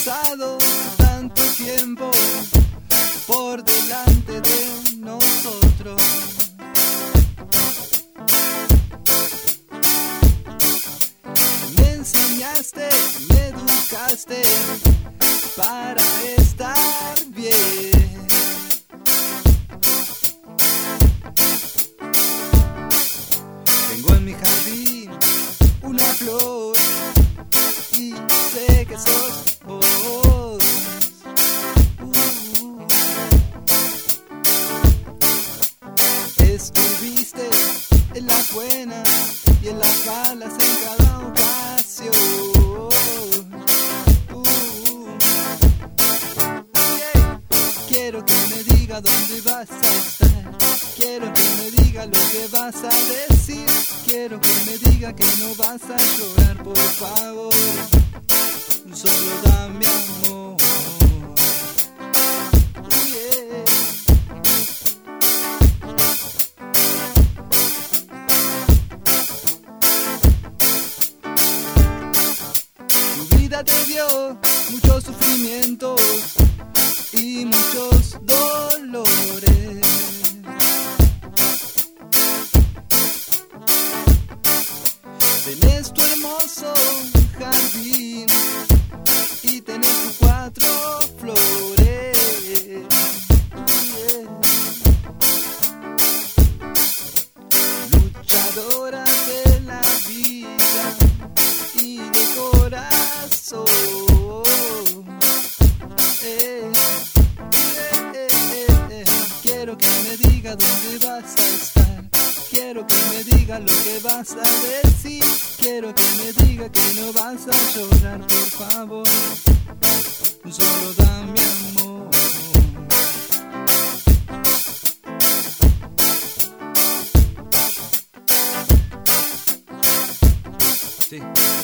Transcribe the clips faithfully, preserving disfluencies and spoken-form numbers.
pasado tanto tiempo por delante de nosotros. Me enseñaste, me educaste para estar bien. Tengo en mi jardín una flor y sé que sos vos. Uh, estuviste en las buenas y en las malas en cada ocasión. Uh, yeah. Quiero que me diga dónde vas a estar. Quiero que me diga lo que vas a decir. Quiero que me diga que no vas a llorar, por favor. Solo dame amor. Yeah. Tu vida te dio mucho sufrimiento y muchos dolores. Tenés tu hermoso jardín y tenés tus cuatro flores. Yeah. Luchadora de la vida y de corazón. Eh, eh, eh, eh. Quiero que me diga dónde vas a estar. Quiero que me diga lo que vas a decir. Quiero que me diga que no vas a llorar, por favor. Solo dame amor. Sí.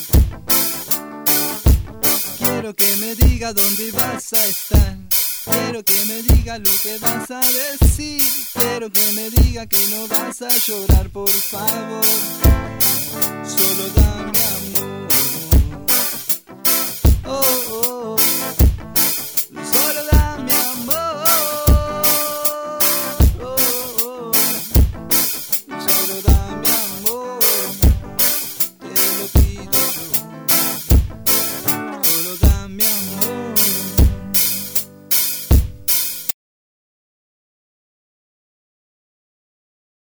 Quiero que me diga dónde vas a estar. Quiero que me diga lo que vas a decir. Quiero que me diga que no vas a llorar, por favor. Solo dame amor.